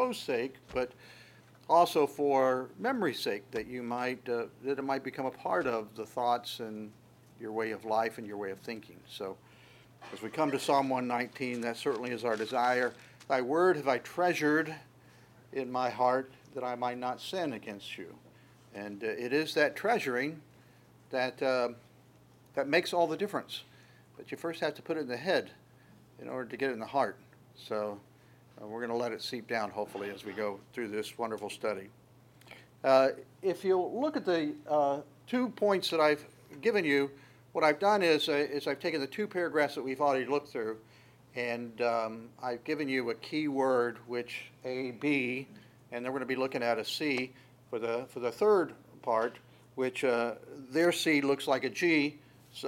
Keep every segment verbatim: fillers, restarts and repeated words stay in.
show's sake, but also for memory's sake, that you might uh, that it might become a part of the thoughts and your way of life and your way of thinking. So as we come to Psalm one nineteen, that certainly is our desire. Thy word have I treasured in my heart, that I might not sin against you. And uh, it is that treasuring that uh, that makes all the difference. But you first have to put it in the head in order to get it in the heart. So uh, we're going to let it seep down, hopefully, as we go through this wonderful study. Uh, if you look at the uh, two points that I've given you, what I've done is, uh, is I've taken the two paragraphs that we've already looked through, and um, I've given you a key word, which A, B, and then we're going to be looking at a C for the for the third part, which uh, their C looks like a G, so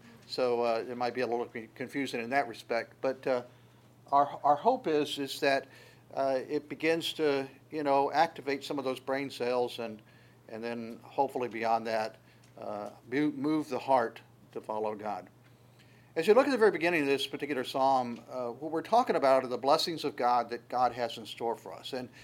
so uh, it might be a little confusing in that respect. But uh, our our hope is is that uh, it begins to you know activate some of those brain cells, and and then hopefully beyond that, uh, move the heart to follow God. As you look at the very beginning of this particular psalm, uh, what we're talking about are the blessings of God that God has in store for us. And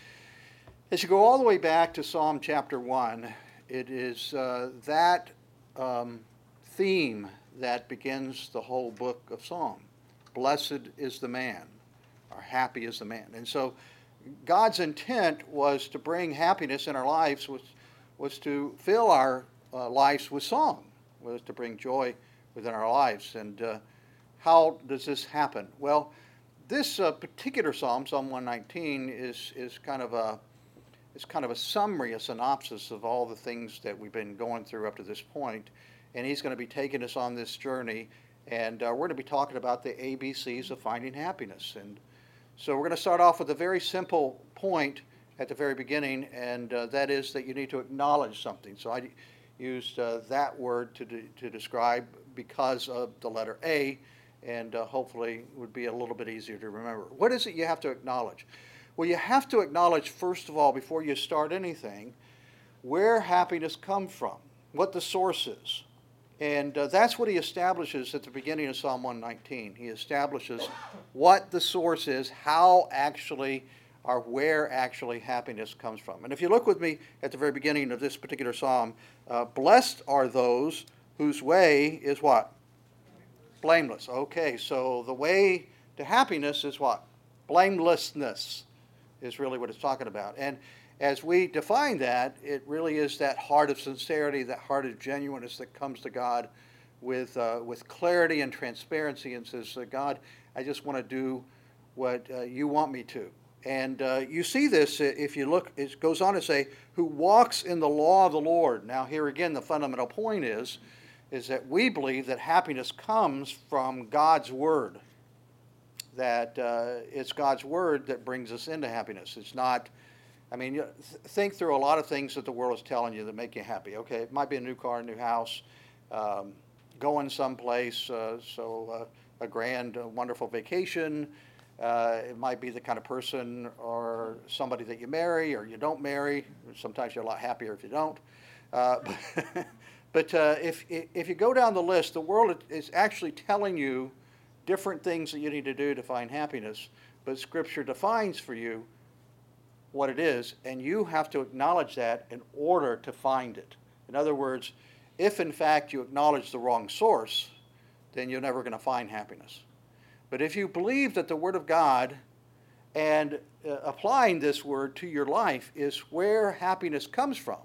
as you go all the way back to Psalm chapter one, it is uh, that um, theme that begins the whole book of Psalm. Blessed is the man, or happy is the man. And so God's intent was to bring happiness in our lives, was, was to fill our uh, lives with song, was to bring joy within our lives. And uh, how does this happen? Well, this uh, particular psalm, Psalm one nineteen, is is kind of a is kind of a summary, a synopsis of all the things that we've been going through up to this point. And he's going to be taking us on this journey, and uh, we're going to be talking about the A B Cs of finding happiness. And so we're going to start off with a very simple point at the very beginning, and uh, that is that you need to acknowledge something. So I used uh, that word to de- to describe because of the letter A, and uh, hopefully would be a little bit easier to remember. What is it you have to acknowledge? Well, you have to acknowledge, first of all, before you start anything, where happiness comes from, what the source is. And uh, that's what he establishes at the beginning of Psalm one nineteen. He establishes what the source is, how actually, or where actually happiness comes from. And if you look with me at the very beginning of this particular psalm, uh, blessed are those whose way is what? Blameless. Okay, so the way to happiness is what? Blamelessness is really what it's talking about. And as we define that, it really is that heart of sincerity, that heart of genuineness that comes to God with uh, with clarity and transparency, and says, uh, God, I just want to do what uh, you want me to. And uh, you see this if you look, it goes on to say, who walks in the law of the Lord. Now here again, the fundamental point is, is that we believe that happiness comes from God's Word. That uh, it's God's Word that brings us into happiness. It's not, I mean, you think through a lot of things that the world is telling you that make you happy. Okay, it might be a new car, a new house, um, going someplace, uh, so uh, a grand, uh, wonderful vacation. Uh, it might be the kind of person or somebody that you marry or you don't marry. Sometimes you're a lot happier if you don't. Uh, but but uh, if if you go down the list, the world is actually telling you different things that you need to do to find happiness. But Scripture defines for you what it is, and you have to acknowledge that in order to find it. In other words, if in fact you acknowledge the wrong source, then you're never going to find happiness. But if you believe that the Word of God and uh, applying this Word to your life is where happiness comes from,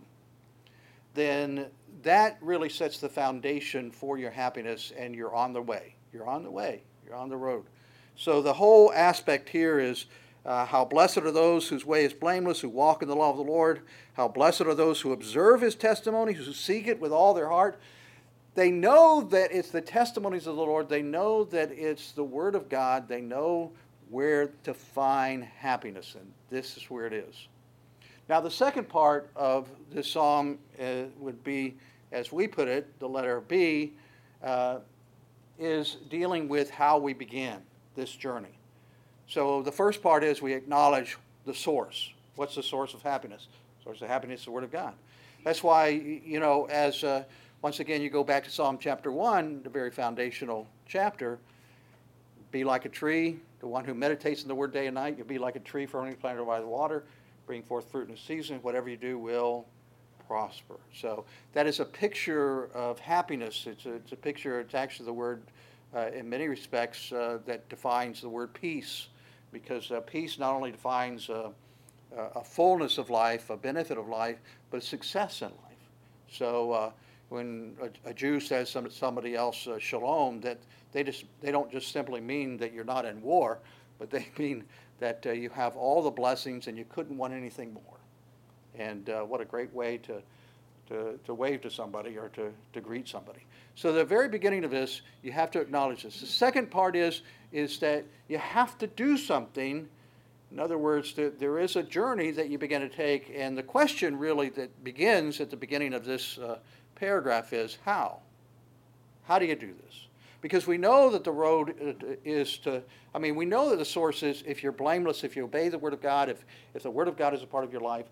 then that really sets the foundation for your happiness, and you're on the way. You're on the way. You're on the road. So the whole aspect here is uh, how blessed are those whose way is blameless, who walk in the law of the Lord. How blessed are those who observe His testimonies, who seek it with all their heart. They know that it's the testimonies of the Lord. They know that it's the Word of God. They know where to find happiness, and this is where it is. Now, the second part of this psalm uh, would be, as we put it, the letter B, uh, is dealing with how we began this journey. So the first part is we acknowledge the source. What's the source of happiness? The source of happiness is the Word of God. That's why, you know, as uh, once again you go back to Psalm chapter one, the very foundational chapter, Be like a tree, the one who meditates in the word day and night. You'll be like a tree firmly planted by the water, bring forth fruit in its season. Whatever you do will prosper. So that is a picture of happiness. It's a, it's a picture, it's actually the word uh, in many respects uh, that defines the word peace, because uh, peace not only defines uh, a fullness of life, a benefit of life, but a success in life. So uh, when a, a Jew says some, somebody else uh, shalom, that they just they don't just simply mean that you're not in war, but they mean that uh, you have all the blessings and you couldn't want anything more. And uh, what a great way to, to, to wave to somebody or to, to greet somebody. So the very beginning of this, you have to acknowledge this. The second part is, is that you have to do something. In other words, there is a journey that you begin to take, and the question really that begins at the beginning of this uh, paragraph is how? How do you do this? Because we know that the road is to, I mean, we know that the source is if you're blameless, if you obey the Word of God, if, if the Word of God is a part of your life.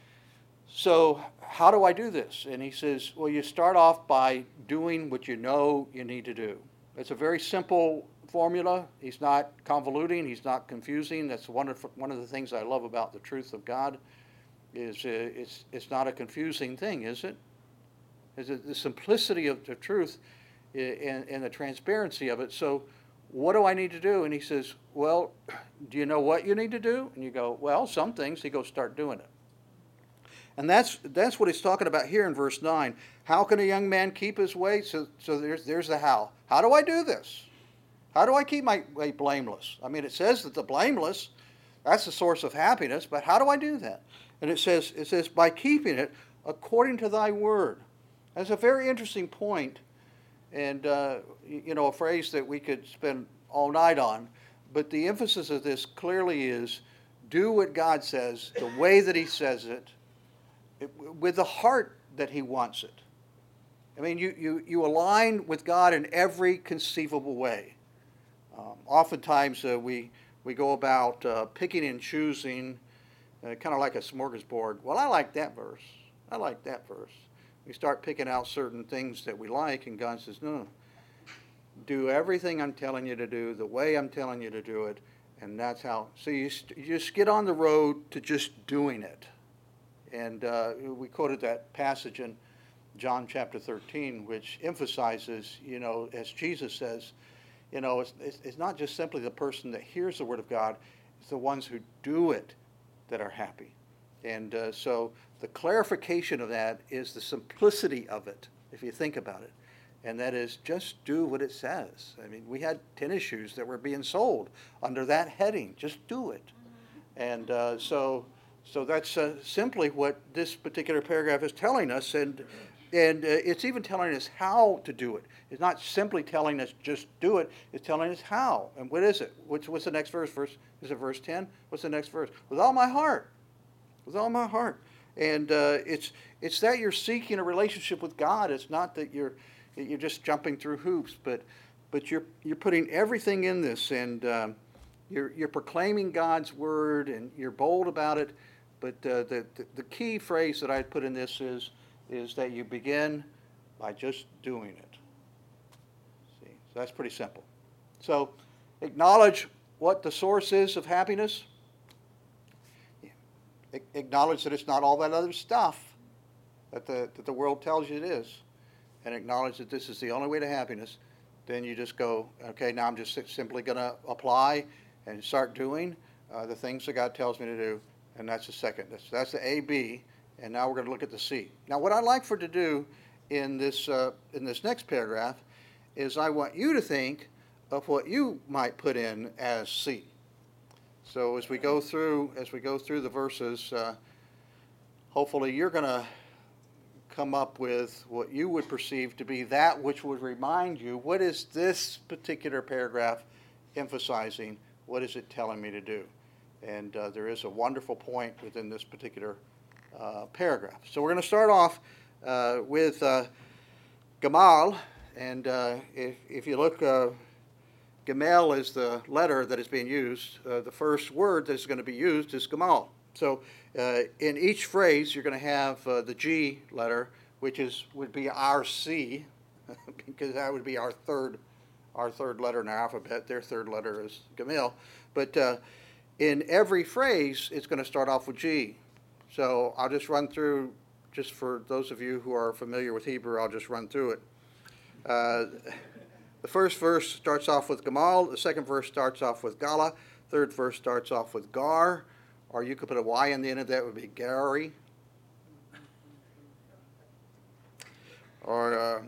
So how do I do this? And he says, well, you start off by doing what you know you need to do. It's a very simple formula. He's not convoluting. He's not confusing. That's one of one of the things I love about the truth of God. Is uh, it's it's not a confusing thing, is it? Is it the simplicity of the truth and, and the transparency of it? So, what do I need to do? And he says, well, do you know what you need to do? And you go, well, some things. He goes, start doing it. And that's that's what he's talking about here in verse nine. How can a young man keep his way? So so there's there's the how. How do I do this? How do I keep my way blameless? I mean, it says that the blameless, that's the source of happiness, but how do I do that? And it says it says by keeping it according to thy word. That's a very interesting point, and uh, you know, a phrase that we could spend all night on. But the emphasis of this clearly is do what God says, the way that he says it, with the heart that he wants it. I mean, you, you, you align with God in every conceivable way. Um, oftentimes uh, we, we go about uh, picking and choosing, uh, kind of like a smorgasbord. Well, I like that verse. I like that verse. We start picking out certain things that we like, and God says, no, do everything I'm telling you to do, the way I'm telling you to do it, and that's how. So you, you just get on the road to just doing it. And uh, we quoted that passage in John chapter thirteen, which emphasizes, you know, as Jesus says, you know, it's, it's, it's not just simply the person that hears the Word of God, it's the ones who do it that are happy. And uh, so the clarification of that is the simplicity of it, if you think about it. And that is just do what it says. I mean, we had tennis shoes that were being sold under that heading, just do it. And uh, so... So that's uh, simply what this particular paragraph is telling us, and and uh, it's even telling us how to do it. It's not simply telling us just do it. It's telling us how. And what is it? What's, what's the next verse? Verse is it verse ten? What's the next verse? With all my heart, with all my heart. And uh, it's it's that you're seeking a relationship with God. It's not that you're that you're just jumping through hoops, but but you're you're putting everything in this, and um, you're you're proclaiming God's word, and you're bold about it. But uh, the, the the key phrase that I'd put in this is is that you begin by just doing it. See, so that's pretty simple. So acknowledge what the source is of happiness. Acknowledge that it's not all that other stuff that the that the world tells you it is, and acknowledge that this is the only way to happiness. Then you just go, okay, now I'm just simply going to apply and start doing uh, the things that God tells me to do. And that's the second. That's, that's the A, B, and now we're going to look at the C. Now, what I'd like for to do in this uh, in this next paragraph is I want you to think of what you might put in as C. So as we go through as we go through the verses, uh, hopefully you're going to come up with what you would perceive to be that which would remind you, what is this particular paragraph emphasizing? What is it telling me to do? And uh, there is a wonderful point within this particular uh, paragraph. So we're going to start off uh, with uh, Gamal. And uh, if, if you look, uh, Gamel is the letter that is being used. Uh, the first word that is going to be used is Gamal. So uh, in each phrase, you're going to have uh, the G letter, which is would be our C, because that would be our third our third letter in our alphabet. Their third letter is Gamil. But uh, in every phrase, it's going to start off with G. So I'll just run through, just for those of you who are familiar with Hebrew, I'll just run through it. Uh, the first verse starts off with Gamal. The second verse starts off with Gala. Third verse starts off with Gar. Or you could put a Y in the end of that, would be Gary. Or, uh,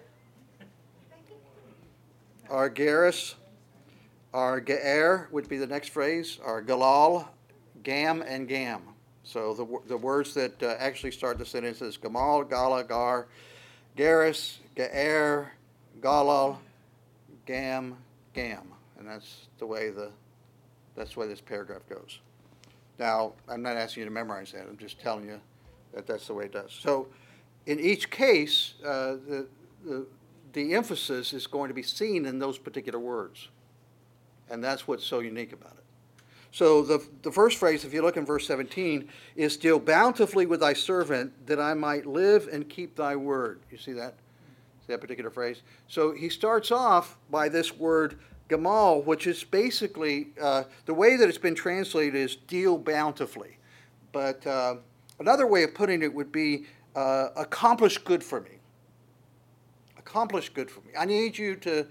or Garis. Or Ge'er would be the next phrase. Or Galal, Gam, and Gam. So the the words that uh, actually start the sentence is Gamal, Gala, Gar, Garis, Ge'er, Galal, Gam, Gam. And that's the way the that's the way this paragraph goes. Now, I'm not asking you to memorize that. I'm just telling you that that's the way it does. So in each case, uh, the, the, the emphasis is going to be seen in those particular words. And that's what's so unique about it. So the, the first phrase, if you look in verse seventeen, is deal bountifully with thy servant that I might live and keep thy word. You see that? See that particular phrase? So he starts off by this word Gamal, which is basically, uh, the way that it's been translated is deal bountifully. But uh, another way of putting it would be uh, accomplish good for me. Accomplish good for me. I need you to,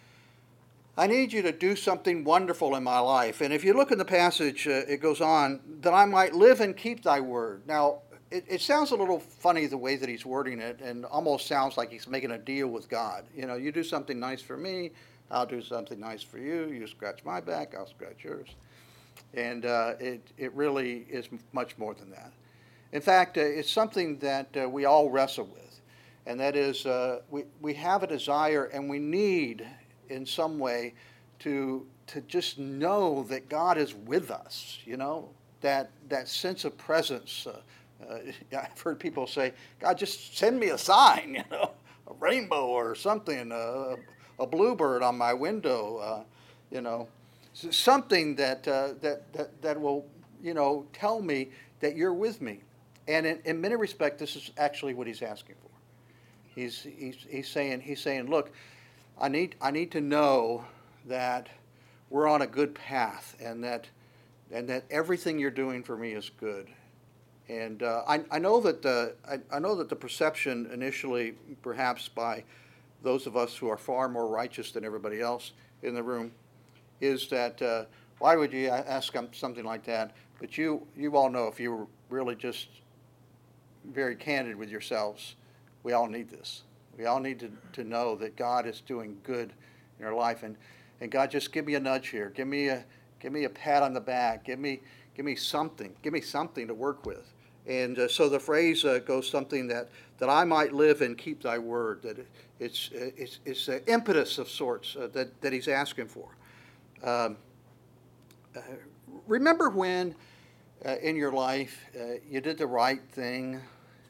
I need you to do something wonderful in my life. And if you look in the passage, uh, it goes on, that I might live and keep thy word. Now, it, it sounds a little funny the way that he's wording it, and almost sounds like he's making a deal with God. You know, you do something nice for me, I'll do something nice for you. You scratch my back, I'll scratch yours. And uh, it, it really is much more than that. In fact, uh, it's something that uh, we all wrestle with. And that is, uh, we, we have a desire and we need in some way to, to just know that God is with us, you know, that, that sense of presence. Uh, uh, I've heard people say, God, just send me a sign, you know, a rainbow or something, uh, a bluebird on my window, uh, you know, something that, uh, that that that will, you know, tell me that you're with me. And in, in many respects, this is actually what he's asking for. He's he's he's saying he's saying, look, I need I need to know that we're on a good path, and that and that everything you're doing for me is good. And uh, I I know that the I, I know that the perception initially, perhaps by those of us who are far more righteous than everybody else in the room, is that uh, why would you ask something like that? But you, you all know, if you were really just very candid with yourselves, we all need this. We all need to, to know that God is doing good in our life. And, and God, just give me a nudge here. Give me a, give me a pat on the back. Give me, give me something. Give me something to work with. And uh, so the phrase uh, goes something that, that I might live and keep thy word, that it's it's it's an impetus of sorts uh, that, that he's asking for. Um, uh, remember when uh, in your life uh, you did the right thing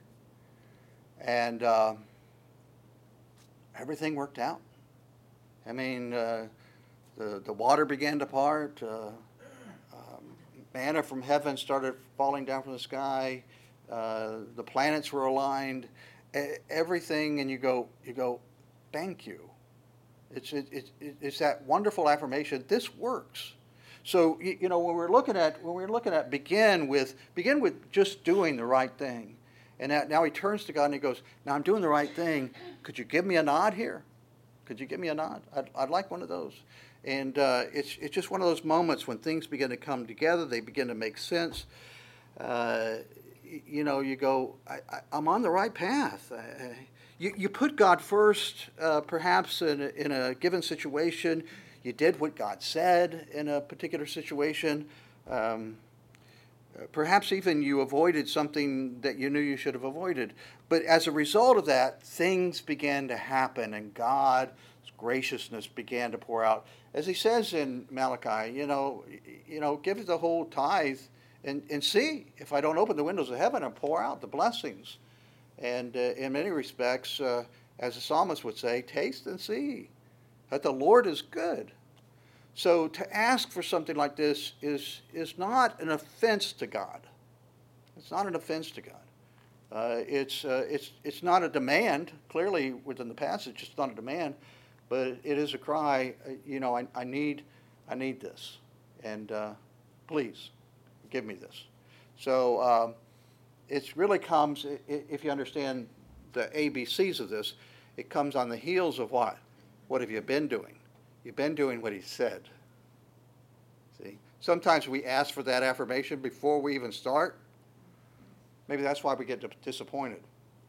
and uh, everything worked out? I mean, uh, the, the water began to part, uh, manna from heaven started falling down from the sky. Uh, the planets were aligned. E- everything, and you go, you go, thank you. It's it, it, it's that wonderful affirmation. This works. So you, you know when we're looking at when we're looking at begin with begin with just doing the right thing, and that, now he turns to God and he goes, now I'm doing the right thing. Could you give me a nod here? Could you give me a nod? I'd, I'd like one of those. And uh, it's it's just one of those moments when things begin to come together. They begin to make sense. Uh, you know, you go, I, I, I'm on the right path. I, you, you put God first, uh, perhaps in a, in a given situation. You did what God said in a particular situation. Um, perhaps even you avoided something that you knew you should have avoided. But as a result of that, things began to happen, and God's graciousness began to pour out. As he says in Malachi, you know, you know, give the whole tithe and, and see if I don't open the windows of heaven and pour out the blessings. And uh, in many respects, uh, as the psalmist would say, taste and see that the Lord is good. So to ask for something like this is is not an offense to God. It's not an offense to God. Uh, it's uh, it's it's not a demand. Clearly, within the passage, it's not a demand. but it is a cry. uh, You know, I, I need, I need this, and uh, please give me this. So um, it really comes, if you understand the A B Cs of this, it comes on the heels of what? What have you been doing? You've been doing what he said. See, sometimes we ask for that affirmation before we even start. Maybe that's why we get disappointed.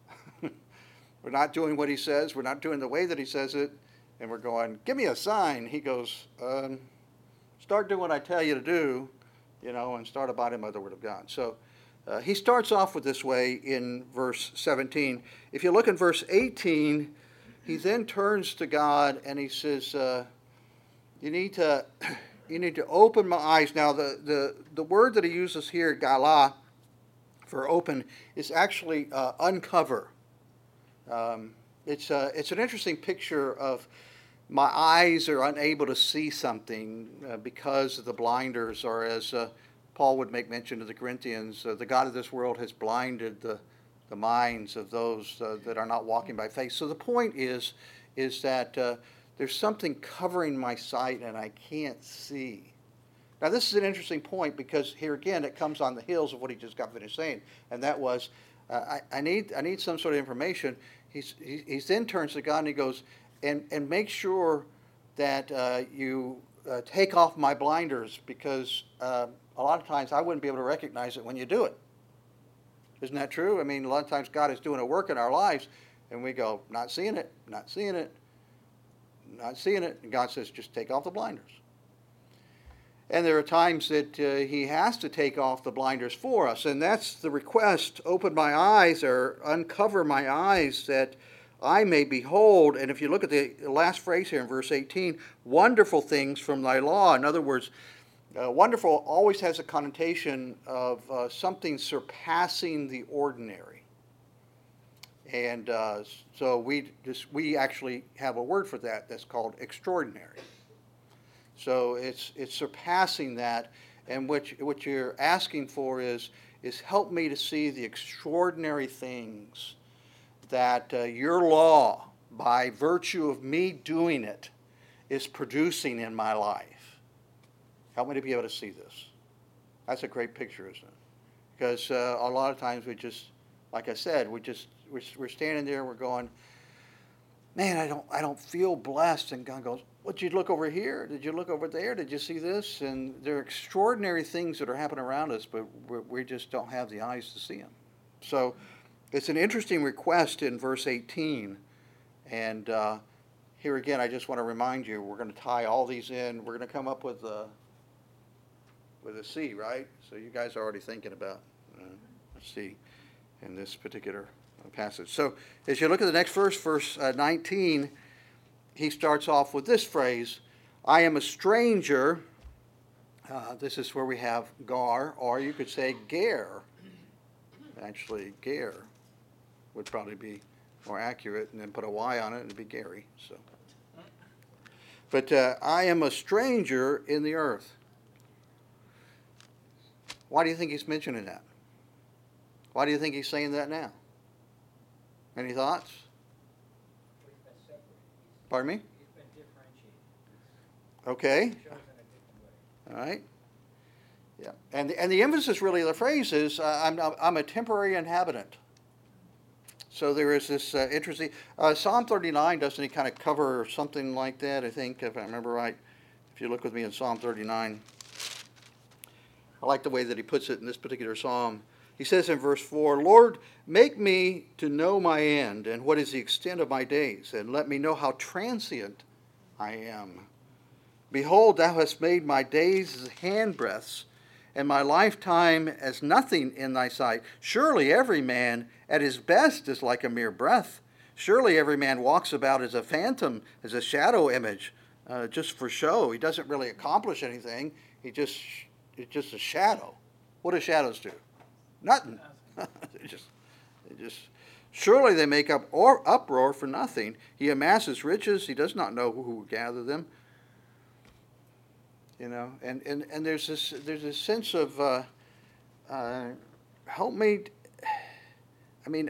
We're not doing what he says. We're not doing the way that he says it. And we're going, give me a sign. He goes, um, start doing what I tell you to do, you know, and start abiding by the word of God. So uh, he starts off with this way in verse seventeen. If you look in verse eighteen, he then turns to God and he says, uh, you need to you need to open my eyes. Now, the, the, the word that he uses here, gala, for open, is actually uh, uncover. Um, it's, uh, it's an interesting picture of my eyes are unable to see something uh, because of the blinders, or as uh, Paul would make mention to the Corinthians, uh, the God of this world has blinded the, the minds of those uh, that are not walking by faith. So the point is, is that uh, there's something covering my sight and I can't see. Now this is an interesting point because here again it comes on the heels of what he just got finished saying, and that was, uh, I, I need I need some sort of information. He's, he he's then turns to God and he goes, and, and make sure that uh, you uh, take off my blinders, because uh, a lot of times I wouldn't be able to recognize it when you do it. Isn't that true? I mean, a lot of times God is doing a work in our lives and we go, not seeing it, not seeing it, not seeing it. And God says, just take off the blinders. And there are times that uh, he has to take off the blinders for us. And that's the request, open my eyes or uncover my eyes that I may behold. And if you look at the last phrase here in verse eighteen, wonderful things from thy law. In other words, uh, wonderful always has a connotation of uh, something surpassing the ordinary. And uh, so we just we actually have a word for that that's called extraordinary. So it's it's surpassing that, and what you, what you're asking for is is help me to see the extraordinary things that uh, your law, by virtue of me doing it, is producing in my life. Help me to be able to see this. That's a great picture, isn't it? Because uh, a lot of times we just, like I said, we just we're, we're standing there and we're going, man, I don't I don't feel blessed, and God goes, well, did you look over here? Did you look over there? Did you see this? And there are extraordinary things that are happening around us, but we're, we just don't have the eyes to see them. So it's an interesting request in verse eighteen. And uh, here again, I just want to remind you, we're going to tie all these in. We're going to come up with a, with a C, right? So you guys are already thinking about uh, a C in this particular passage. So as you look at the next verse, verse uh, nineteen, he starts off with this phrase, I am a stranger. Uh, this is where we have gar, or you could say ger. Actually, ger would probably be more accurate, and then put a Y on it, and it'd be Gary. So, but uh, I am a stranger in the earth. Why do you think he's mentioning that? Why do you think he's saying that now? Any thoughts? Pardon me? He's been differentiated. Okay. Chosen a different way. All right. Yeah. And the, and the emphasis really of the phrase is uh, I'm, I'm a temporary inhabitant. So there is this uh, interesting, uh, Psalm thirty-nine, doesn't he kind of cover something like that, I think, if I remember right. If you look with me in Psalm thirty-nine, I like the way that he puts it in this particular psalm. He says in verse four, Lord, make me to know my end and what is the extent of my days, and let me know how transient I am. Behold, thou hast made my days as handbreadths, and my lifetime as nothing in thy sight. Surely every man at his best is like a mere breath. Surely every man walks about as a phantom, as a shadow image, uh, just for show. He doesn't really accomplish anything. He just it's just a shadow. What do shadows do? Nothing. they just, they just. Surely they make up or uproar for nothing. He amasses riches. He does not know who will gather them. You know, and, and, and there's this there's a sense of uh, uh, help me. I mean,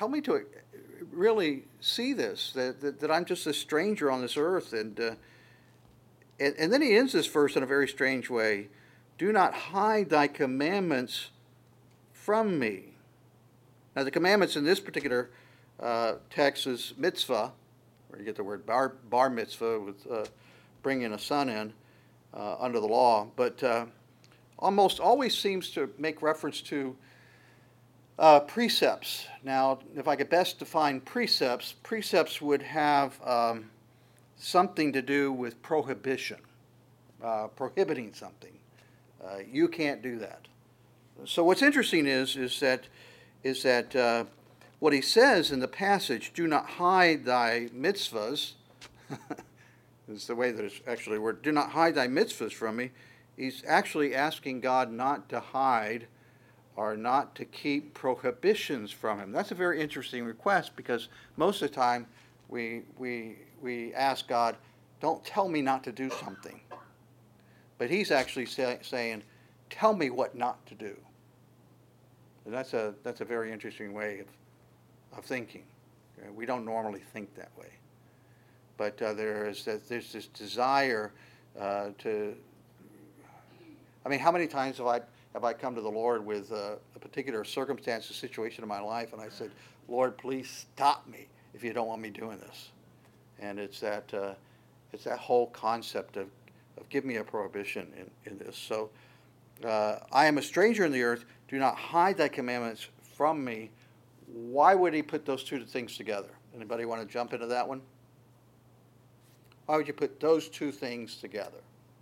help me to really see this, that, that, that I'm just a stranger on this earth. And, uh, and, and then he ends this verse in a very strange way. Do not hide thy commandments from me. Now, the commandments in this particular uh, text is mitzvah, where you get the word bar, bar mitzvah, with uh, bringing a son in uh, under the law. But uh, almost always seems to make reference to uh, precepts. Now, if I could best define precepts, precepts would have um, something to do with prohibition, uh, prohibiting something. Uh, you can't do that. So what's interesting is is that is that uh, what he says in the passage, do not hide thy mitzvahs, is the way that it's actually worded, do not hide thy mitzvahs from me. He's actually asking God not to hide or not to keep prohibitions from him. That's a very interesting request, because most of the time we we we ask God, don't tell me not to do something. But he's actually say, saying, tell me what not to do. And that's a that's a very interesting way of of thinking. Okay? We don't normally think that way, but uh, there is that there's this desire uh, to. I mean, how many times have I have I come to the Lord with uh, a particular circumstance, a situation in my life, and I said, Lord, please stop me if you don't want me doing this. And it's that uh, it's that whole concept of of give me a prohibition in in this. So. Uh, I am a stranger in the earth. Do not hide thy commandments from me. Why would he put those two things together? Anybody want to jump into that one? Why would you put those two things together?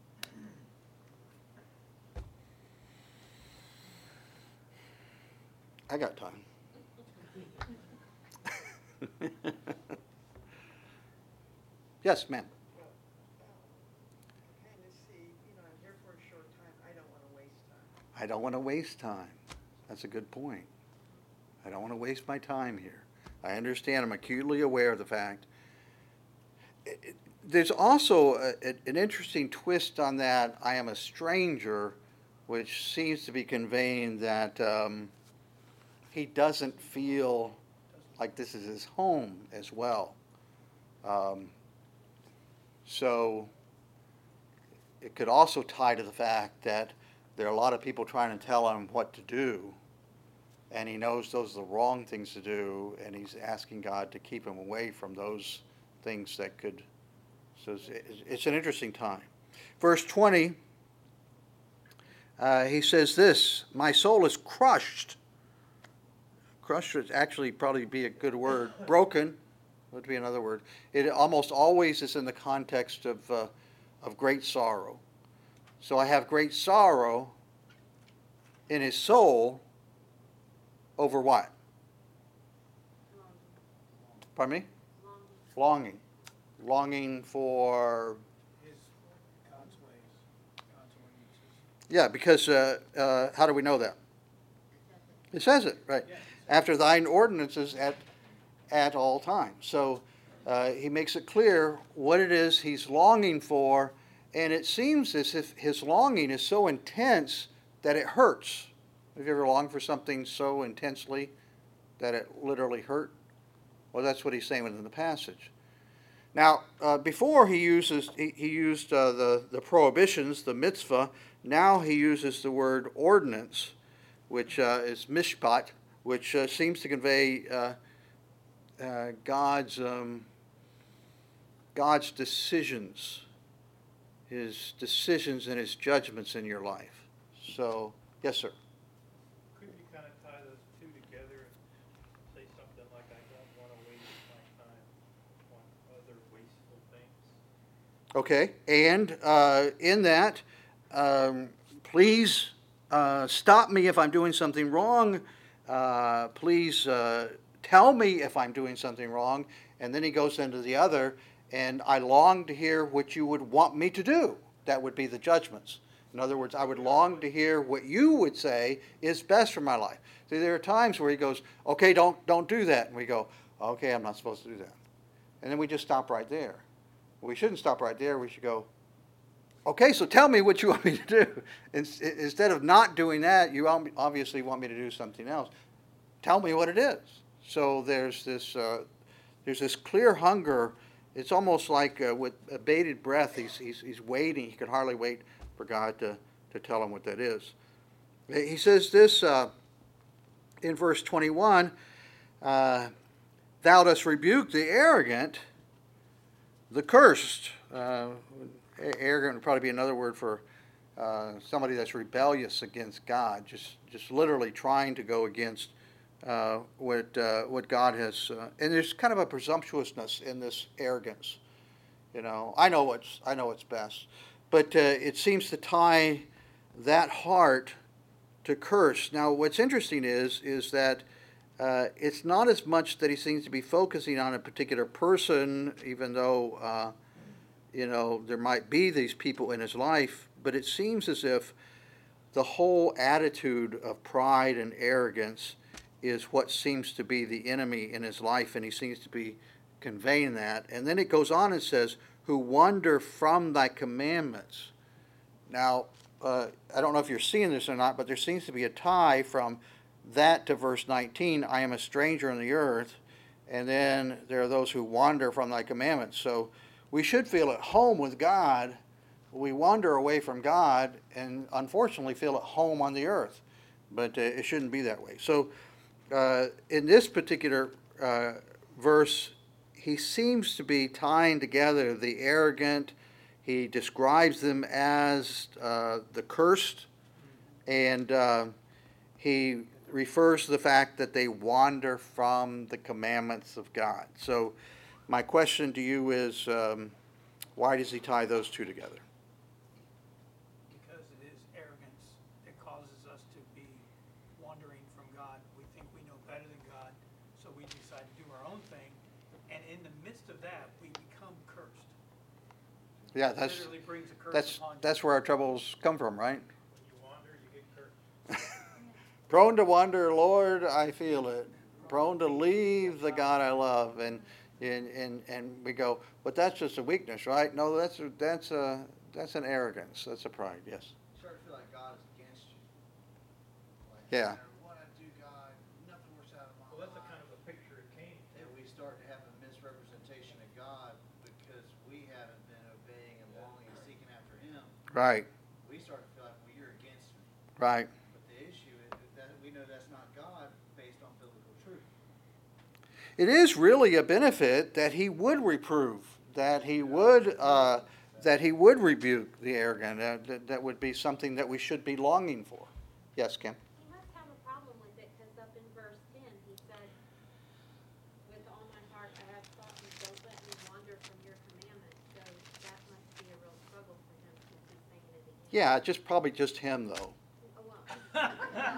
I got time. Yes, ma'am. I don't want to waste time. That's a good point. I don't want to waste my time here. I understand. I'm acutely aware of the fact. It, it, there's also a, a, an interesting twist on that. I am a stranger, which seems to be conveying that um, he doesn't feel like this is his home as well. Um, so it could also tie to the fact that there are a lot of people trying to tell him what to do, and he knows those are the wrong things to do, and he's asking God to keep him away from those things that could. So it's, it's an interesting time. Verse twenty, uh, he says this, my soul is crushed. Crushed would actually probably be a good word. Broken would be another word. It almost always is in the context of uh, of great sorrow. So I have great sorrow in his soul over what? Pardon me? Longing. Longing for... His God's ways, God's ordinances. Yeah, because uh, uh, how do we know that? It says it, right. Yeah, After thine ordinances at, at all times. So uh, he makes it clear what it is he's longing for. And it seems as if his longing is so intense that it hurts. Have you ever longed for something so intensely that it literally hurt? Well, that's what he's saying in the passage. Now, uh, before he uses he, he used uh, the the prohibitions, the mitzvah. Now he uses the word ordinance, which uh, is mishpat, which uh, seems to convey uh, uh, God's um, God's decisions. His decisions and his judgments in your life. So, yes, sir. Could you kind of tie those two together and say something like, I don't want to waste my time on other wasteful things? Okay, and uh, in that, um, please uh, stop me if I'm doing something wrong. Uh, please uh, tell me if I'm doing something wrong. And then he goes into the other, and I long to hear what you would want me to do. That would be the judgments. In other words, I would long to hear what you would say is best for my life. See, there are times where he goes, okay, don't don't do that. And we go, okay, I'm not supposed to do that. And then we just stop right there. We shouldn't stop right there. We should go, okay, so tell me what you want me to do. Instead of not doing that, you obviously want me to do something else. Tell me what it is. So there's this uh, there's this clear hunger. It's almost like uh, with a bated breath. He's, he's he's waiting. He can hardly wait for God to to tell him what that is. He says this uh, in verse twenty-one. Uh, Thou dost rebuke the arrogant, the cursed. Uh, arrogant would probably be another word for uh, somebody that's rebellious against God, just just literally trying to go against uh, what uh, what God has. Uh, and there's kind of a presumptuousness in this arrogance. You know, I know what's I know what's best, but uh, it seems to tie that heart to curse. Now, what's interesting is is that. Uh, it's not as much that he seems to be focusing on a particular person, even though, uh, you know, there might be these people in his life, but it seems as if the whole attitude of pride and arrogance is what seems to be the enemy in his life, and he seems to be conveying that. And then it goes on and says, who wander from thy commandments. Now, uh, I don't know if you're seeing this or not, but there seems to be a tie from that to verse nineteen, I am a stranger on the earth, and then there are those who wander from thy commandments. So we should feel at home with God. We wander away from God and unfortunately feel at home on the earth, but uh, it shouldn't be that way. So uh, in this particular uh, verse, he seems to be tying together the arrogant. He describes them as uh, the cursed, and uh, he refers to the fact that they wander from the commandments of God. So my question to you is, um, why does he tie those two together? Because it is arrogance that causes us to be wandering from God. We think we know better than God, so we decide to do our own thing. And in the midst of that, we become cursed. Yeah, It that's literally brings a curse that's upon you. that's where our troubles come from, right? When you wander, you get cursed. Prone to wander, Lord, I feel it. Prone to leave the God I love, and and and, and we go, but that's just a weakness, right? No, that's a, that's a that's an arrogance. That's a pride. Yes. You start to feel like God is against you. Like, Yeah. no matter what I do, God, nothing works out of my Well, that's a life. kind of a picture of Cain. And we start to have a misrepresentation of God because we haven't been obeying and longing and seeking after Him. Right. We start to feel like, well, you're against me. Right. But the issue is that we know that's not God based on biblical truth. It is really a benefit that he would reprove, that he would uh, that he would rebuke the arrogant. Uh, that, that would be something that we should be longing for. Yes, Kim. He must have a problem with it, because up in verse ten, he said, with all my heart I have sought you, don't let me wander from your commandments. So that must be a real struggle for him, since he's saying it again. Yeah, just probably just him though. Oh, well.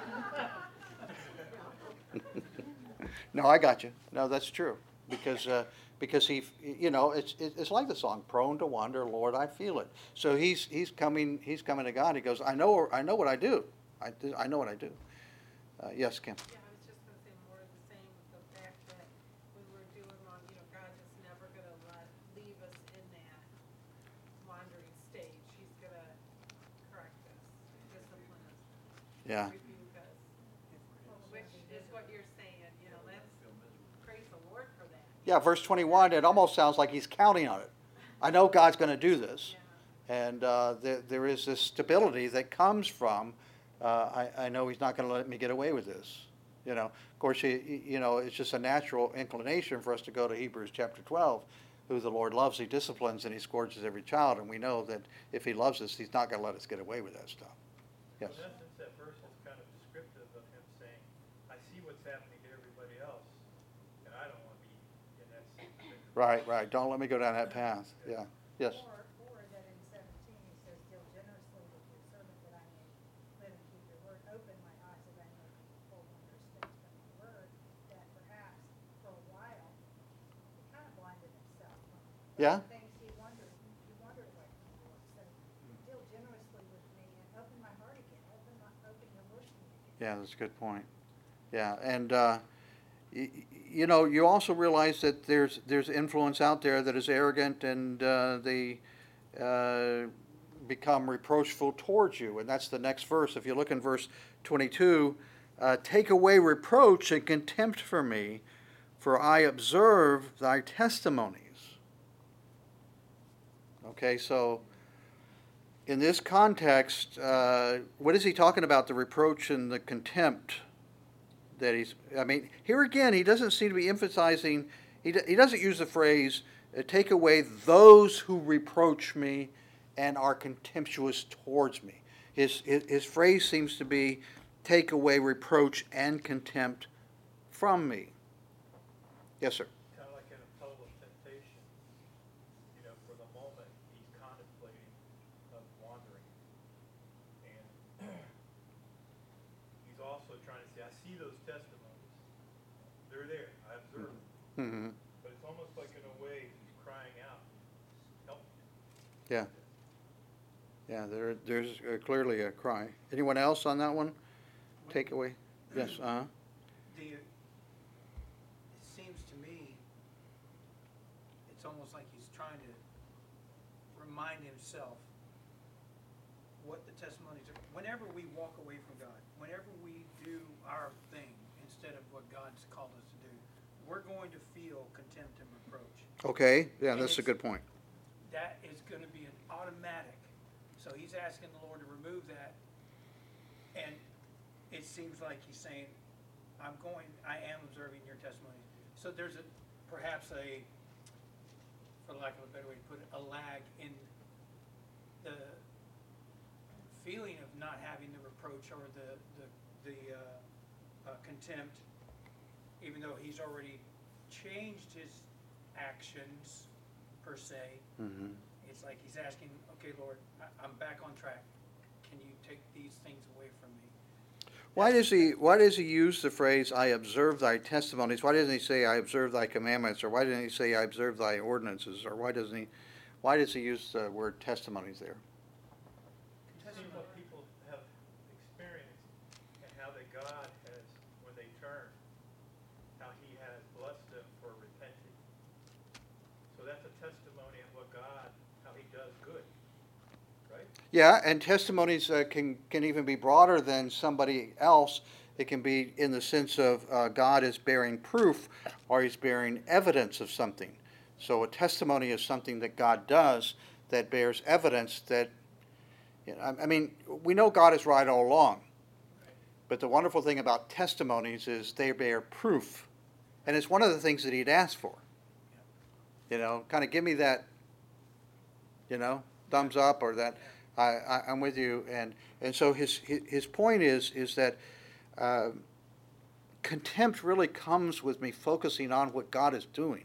No, I got you. No, that's true. Because uh, because he, you know, it's it's like the song, "Prone to wander, Lord, I feel it." So he's he's coming he's coming to God. He goes, I know I know what I do. I do, I know what I do. Uh, yes, Kim. Yeah, I was just gonna say more of the same, the fact that when we're doing wrong, you know, God is never gonna let, leave us in that wandering stage. He's gonna correct us, discipline us, Yeah. rebuke us, which is what you're saying, you know, that's, praise the Lord for that. Yeah, verse twenty-one. It almost sounds like he's counting on it. I know God's going to do this, Yeah. and uh, there there is this stability that comes from. Uh, I, I know he's not going to let me get away with this. You know, of course, you, you know, it's just a natural inclination for us to go to Hebrews chapter twelve, who the Lord loves, he disciplines, and he scourges every child. And we know that if he loves us, he's not going to let us get away with that stuff. Yes. In essence, that verse is kind of descriptive of him saying, I see what's happening to everybody else, and I don't want to be in that same predicament. Right, right. Don't let me go down that path. Yeah. Yes. Or, or that in seventeen, he says, deal generously with your servant that I may live and keep your word. Open my eyes that I may behold wondrous things from your word, that perhaps for a while, he kind of blinded himself from Yeah. the things he wondered, he wandered away from the Lord. So deal generously with me and open my heart again, open my, open your word to me again. Yeah, that's a good point. Yeah, and uh, y- you know, you also realize that there's there's influence out there that is arrogant, and uh, they uh, become reproachful towards you, and that's the next verse. If you look in verse twenty-two, Uh, take away reproach and contempt for me, for I observe thy testimonies. Okay, so in this context, uh, what is he talking about? The reproach and the contempt that he's, I mean, here again, he doesn't seem to be emphasizing, he, he doesn't use the phrase, uh, take away those who reproach me and are contemptuous towards me. His, his, his phrase seems to be, take away reproach and contempt from me. Yes, sir. Kind of like in a puddle of temptation, you know, for the moment, he's contemplating of wandering. And he's also trying to say, I see those testimonies. They're there. I observe them. Mm-hmm. But it's almost like in a way he's crying out, help me. Yeah. Yeah, there, there's uh, clearly a cry. Anyone else on that one? Take away? Yes, uh-huh. The, it seems to me, it's almost like he's trying to remind himself what the testimonies are. Whenever we walk away from God, whenever we do our thing instead of what God's called us to do, we're going to feel contempt and reproach. Okay, yeah, And that's a it's- good point. That is going to be an automatic. So he's asking the Lord to remove that. And it seems like he's saying, I'm going, I am observing your testimony. So there's a, perhaps a, for lack of a better way to put it, a lag in the feeling of not having the reproach or the, the, the uh, uh, contempt, even though he's already changed his actions per se. Mm-hmm. It's like he's asking, okay, Lord, I, I'm back on track. Can you take these things away from me? Why does he, why does he use the phrase, I observe thy testimonies? Why doesn't he say, I observe thy commandments? Or why doesn't he say, I observe thy ordinances? Or why doesn't he, why does he use the word testimonies there? See what people have experienced and how that God has, when they turn, how he has blessed them for repenting. So that's a testimony of what God, how he does good, right? Yeah, and testimonies uh, can, can even be broader than somebody else. It can be in the sense of uh, God is bearing proof or he's bearing evidence of something. So a testimony is something that God does that bears evidence that, you know, I, I mean, we know God is right all along. But the wonderful thing about testimonies is they bear proof. And it's one of the things that he'd asked for. You know, kind of give me that, you know, thumbs up or that, I, I, I'm with you. And, and so his, his, his point is, is that uh, contempt really comes with me focusing on what God is doing.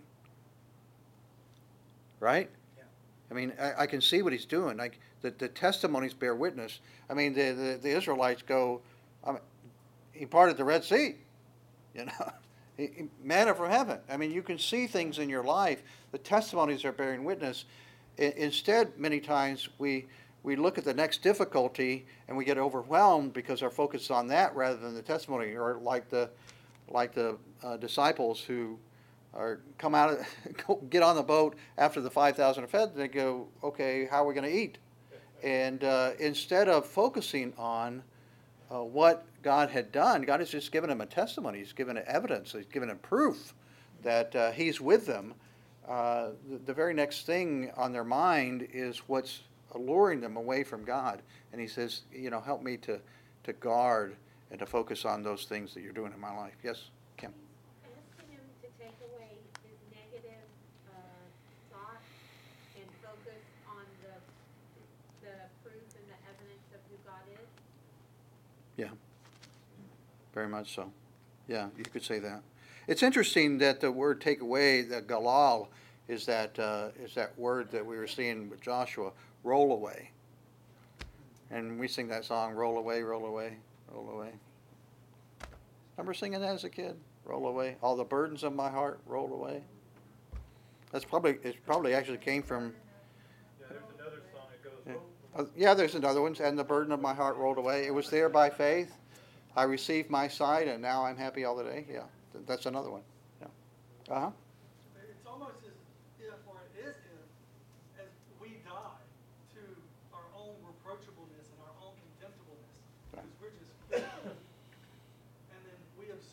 Right? Yeah. I mean, I, I can see what he's doing. Like the, the testimonies bear witness. I mean, the, the, the Israelites go, I mean, he parted the Red Sea, you know, he, he- manna from heaven. I mean, you can see things in your life. The testimonies are bearing witness. I, instead, many times we we look at the next difficulty and we get overwhelmed because our focus is on that rather than the testimony. Or like the like the uh, disciples who are come out of go, get on the boat after the five thousand are fed. They go, okay, how are we going to eat? And uh, instead of focusing on uh, what God had done, God has just given them a testimony. He's given them evidence. He's given them proof that uh, He's with them. Uh, the, the very next thing on their mind is what's alluring them away from God. And He says, you know, help me to, to guard and to focus on those things that you're doing in my life. Yes, Kim? Asking him to take away his negative uh, thoughts and focus on the, the proof and the evidence of who God is. Yeah, very much so. Yeah, you could say that. It's interesting that the word "take away," the galal, is that uh, is that word that we were seeing with Joshua, roll away. And we sing that song, "Roll away, roll away, roll away." Remember singing that as a kid? Roll away, all the burdens of my heart, roll away. That's probably it. Probably actually came from. Yeah, there's another song that goes, Yeah. "Oh, Uh, yeah, there's another one, and the burden of my heart rolled away. It was there by faith. I received my sight, and now I'm happy all the day. Yeah, th- that's another one. Yeah. Uh huh. It's almost as if, or it is if, as we die to our own reproachableness and our own contemptibleness, because we're just filthy.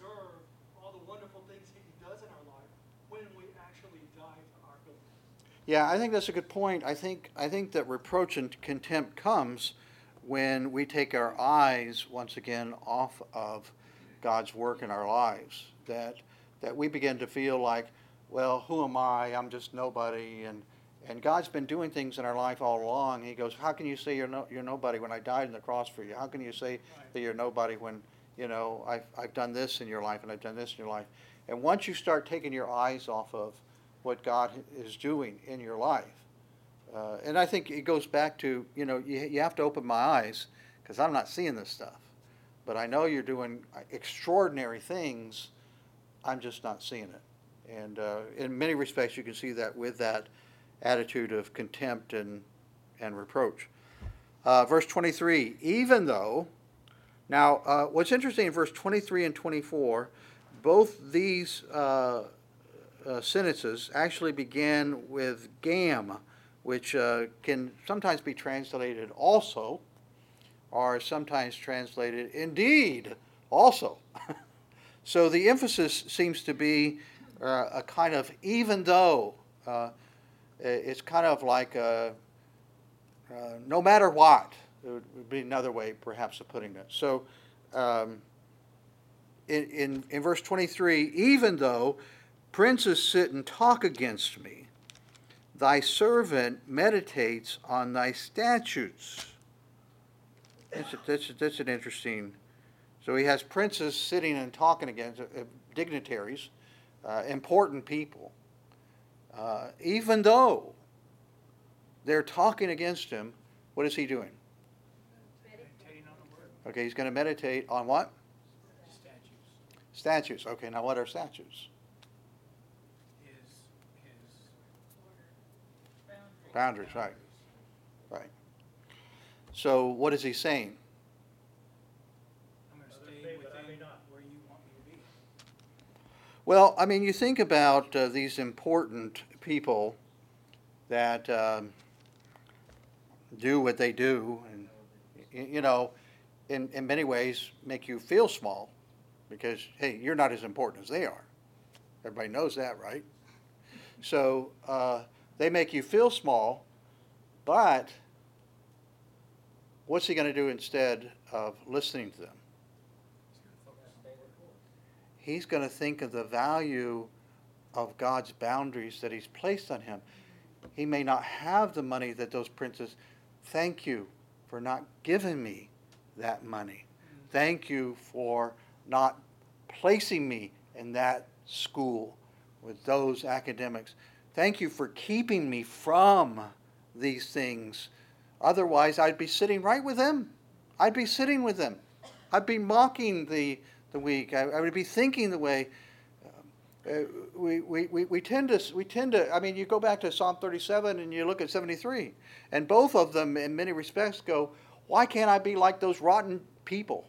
observe all the wonderful things he does in our life when we actually die to our beliefs. Yeah, I think that's a good point. I think I think that reproach and contempt comes when we take our eyes once again off of God's work in our lives. That that we begin to feel like, well, who am I? I'm just nobody. And and God's been doing things in our life all along. He goes, how can you say you're no, you're nobody when I died on the cross for you? How can you say that you're nobody when, you know, I've I've done this in your life and I've done this in your life? And once you start taking your eyes off of what God is doing in your life, uh, and I think it goes back to, you know, you, you have to open my eyes because I'm not seeing this stuff. But I know you're doing extraordinary things. I'm just not seeing it. And uh, in many respects, you can see that with that attitude of contempt and, and reproach. Uh, verse twenty-three, even though, now uh, what's interesting in verse twenty-three and twenty-four, both these uh, uh, sentences actually begin with gam, which uh, can sometimes be translated also, or sometimes translated indeed also. So the emphasis seems to be uh, a kind of even though. Uh, it's kind of like a, uh, no matter what. It would be another way perhaps of putting it. So um, in, in, in verse twenty-three, even though princes sit and talk against me, thy servant meditates on thy statutes. That's, a, that's, a, that's an interesting. So he has princes sitting and talking against uh, dignitaries, uh, important people. Uh, even though they're talking against him, what is he doing? Meditating on the word. Okay, he's going to meditate on what? Statutes. Statutes. Okay, now what are statutes? His, his. Boundaries. Boundaries, right. Right. So what is he saying? I'm going to Others stay may, but I may within not. where you want me to be. Well, I mean, you think about uh, these important people that um, do what they do, and y- you know, in in many ways make you feel small, because hey, you're not as important as they are. Everybody knows that, right? So uh, they make you feel small, but what's he going to do instead of listening to them? He's going to think of the value of God's boundaries that he's placed on him. He may not have the money that those princes, thank you for not giving me that money. Thank you for not placing me in that school with those academics. Thank you for keeping me from these things. Otherwise, I'd be sitting right with them. I'd be sitting with them. I'd be mocking the the weak. I, I would be thinking the way uh, we, we, we, we tend to we tend to. I mean, you go back to Psalm thirty-seven and you look at seventy-three, and both of them, in many respects, go, "Why can't I be like those rotten people?"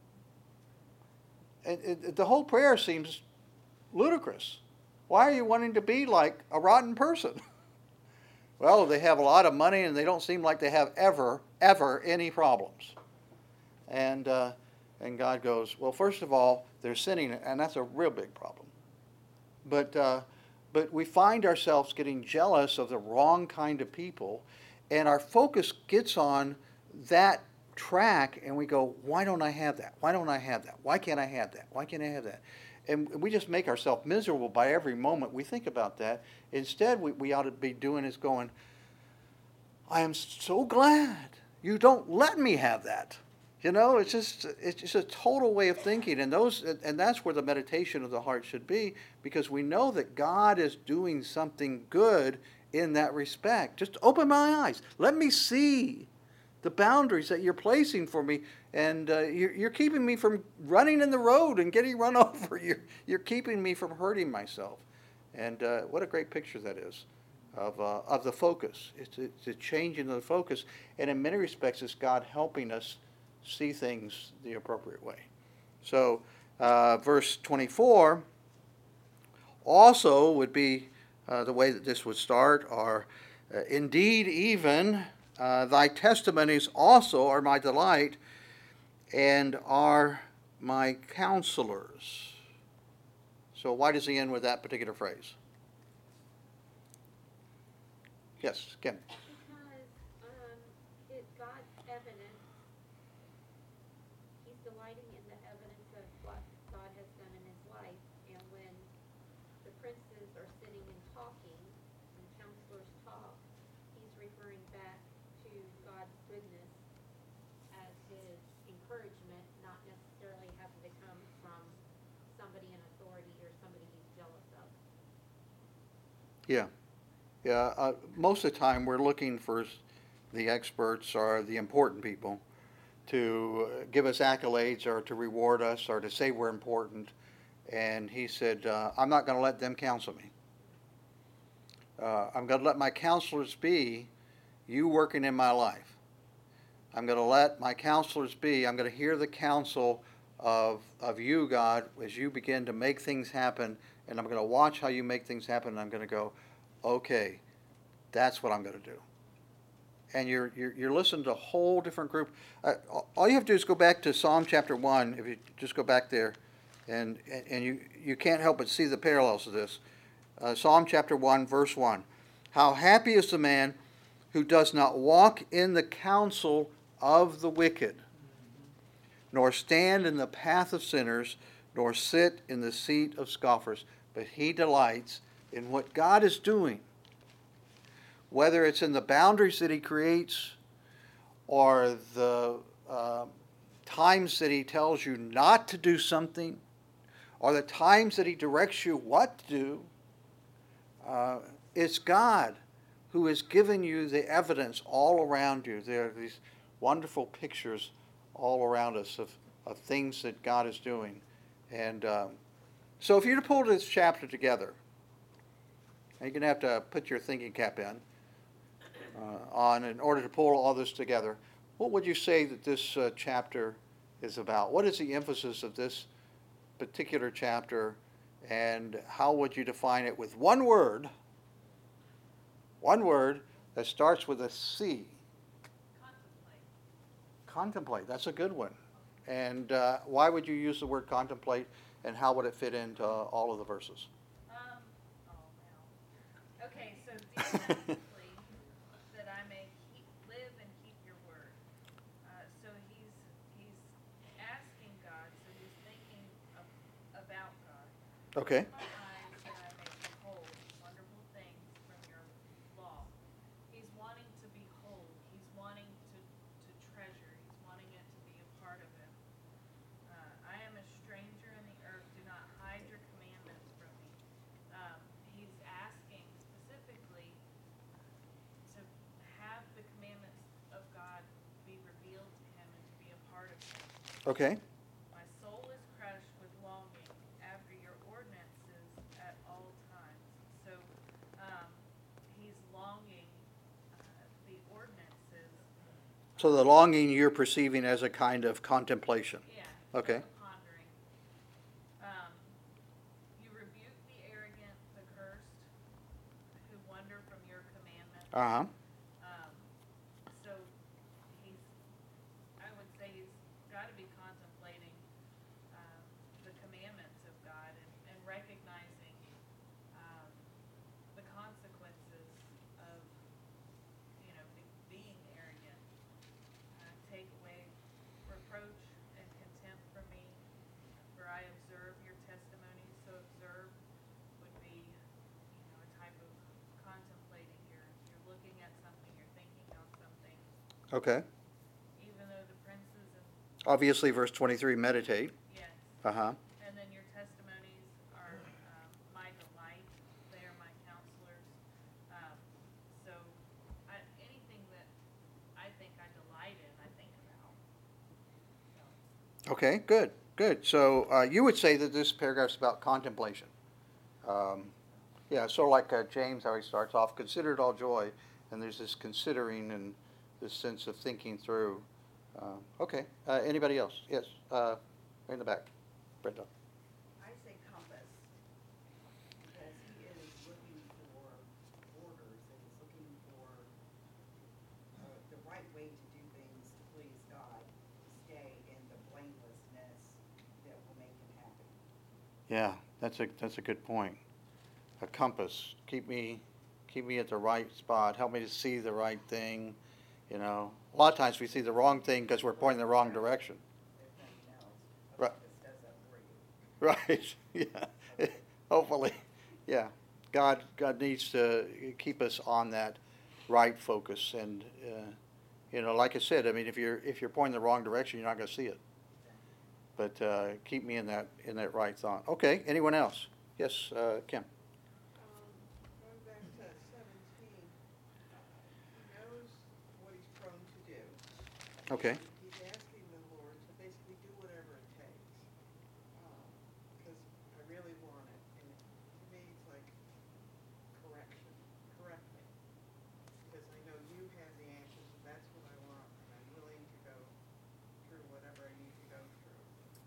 And it, the whole prayer seems ludicrous. Why are you wanting to be like a rotten person? Well, they have a lot of money and they don't seem like they have ever, ever any problems. And uh, and God goes, well, first of all, they're sinning, and that's a real big problem. But uh, but we find ourselves getting jealous of the wrong kind of people, and our focus gets on that track, and we go, why don't I have that? Why don't I have that? Why can't I have that? Why can't I have that? And we just make ourselves miserable by every moment we think about that. Instead, what we ought to be doing is going, I am so glad you don't let me have that. You know, it's just it's just a total way of thinking, and those and that's where the meditation of the heart should be, because we know that God is doing something good in that respect. Just open my eyes. Let me see the boundaries that you're placing for me, and uh, you're, you're keeping me from running in the road and getting run over. You're you're keeping me from hurting myself, and uh, what a great picture that is of uh, of the focus. It's it's a change in the focus, and in many respects, it's God helping us see things the appropriate way. So, uh, verse twenty-four also would be uh, the way that this would start, are uh, indeed even uh, thy testimonies also are my delight and are my counselors. So why does he end with that particular phrase? Yes, Kim. Because, um, it, God's evidence, he's delighting in the evidence of what God has done in his life. And when the princes are sitting and talking, and counselors talk, he's referring back to God's goodness as his encouragement, not necessarily having to come from somebody in authority or somebody he's jealous of. Yeah. Yeah, uh, most of the time we're looking for s- the experts or the important people to uh, give us accolades or to reward us or to say we're important. And he said, uh, I'm not going to let them counsel me. Uh, I'm going to let my counselors be you working in my life. I'm going to let my counselors be, I'm going to hear the counsel of, of you, God, as you begin to make things happen. And I'm going to watch how you make things happen. And I'm going to go, okay, that's what I'm going to do. And you're, you're, you're listening to a whole different group. Uh, all you have to do is go back to Psalm chapter one, if you just go back there, and, and you, you can't help but see the parallels of this. Uh, Psalm chapter one, verse one. How happy is the man who does not walk in the counsel of the wicked, nor stand in the path of sinners, nor sit in the seat of scoffers, but he delights in what God is doing. Whether it's in the boundaries that he creates or the uh, times that he tells you not to do something or the times that he directs you what to do, uh, it's God who has given you the evidence all around you. There are these wonderful pictures all around us of, of things that God is doing. And um, so if you're to pull this chapter together, you're going to have to put your thinking cap in. Uh, on in order to pull all this together, what would you say that this uh, chapter is about? What is the emphasis of this particular chapter, and how would you define it with one word, one word that starts with a C? Contemplate. Contemplate, that's a good one. And uh, why would you use the word contemplate, and how would it fit into uh, all of the verses? Um, oh, well. Okay, so dear that I may keep, live and keep your word. Uh, so he's, he's asking God, so he's thinking of, about God. Okay. My eyes that I may behold wonderful things from your law. He's wanting to behold, he's wanting to, to treasure, he's wanting it to be a part of him. Uh, I am a stranger in the earth, do not hide your commandments from me. Um, he's asking specifically to have the commandments of God be revealed to him and to be a part of him. Okay. My soul is crushed with longing after your ordinances at all times. So um, he's longing uh, the ordinances. So the longing you're perceiving as a kind of contemplation. Yeah. Okay. like a pondering. Um, you rebuke the arrogant, the cursed, who wander from your commandments. Uh-huh. Um, so he's, I would say he's got to be contemplating um, the commandments of God and, and recognizing um, the consequences of, you know, be, being arrogant. Uh, take away reproach and contempt from me, for I observe your testimonies. So observe would be, you know, a type of contemplating. You're, you're looking at something, you're thinking on something, Okay. even though the princes and, Obviously, verse twenty-three, meditate. yes. Uh-huh. And then your testimonies are um, my delight. They are my counselors. Um, so I, anything that I think I delight in, I think about. So, Okay, good, good. So uh, you would say that this paragraph's about contemplation. Um, yeah, sort of like uh, James, how he starts off, consider it all joy, and there's this considering and this sense of thinking through. Uh, okay, uh, anybody else? Yes, uh, in the back, Brenda. I say compass, because he is looking for orders and he's looking for uh, the right way to do things to please God, to stay in the blamelessness that will make him happy. Yeah, That's a, that's a good point. A compass, keep me, keep me at the right spot, help me to see the right thing, you know. A lot of times we see the wrong thing because we're pointing the wrong direction. If nothing else, a Right. compass does that for you. Right, yeah, hopefully, yeah. God, God needs to keep us on that right focus and, uh, you know, like I said, I mean, if you're, if you're pointing the wrong direction, you're not gonna see it. But, uh, keep me in that, in that right thought. Okay, anyone else? Yes, uh, Kim? Um, going back to seventeen, he knows what he's prone to do. Okay. He's asking the Lord to basically do whatever it takes, um, because I really want it, and to me, it's like correction, correct me. Because I know you have the answers, and that's what I want, and I'm willing to go through whatever I need to go through.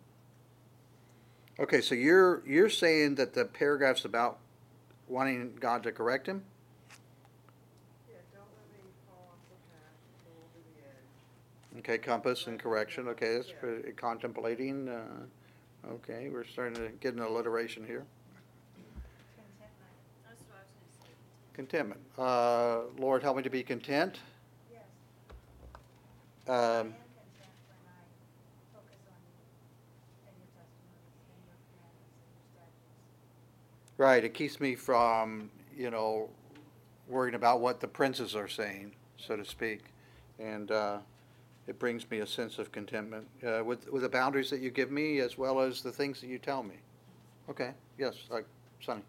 Okay, so you're, you're saying that the paragraph's about wanting God to correct him? Yeah, don't let me fall off the path, go over the edge. Okay, compass and correction, okay, that's pretty- contemplating, uh, okay, we're starting to get an alliteration here. Contentment. That's what I was gonna say. Contentment, uh, Lord, help me to be content. Yes. I am Um, content when I focus on you and your testimonies and your commandments and your statutes. right, it keeps me from, you know, worrying about what the princes are saying, so to speak. And, uh, it brings me a sense of contentment, uh, with, with the boundaries that you give me as well as the things that you tell me. Okay, yes, like, Sonny.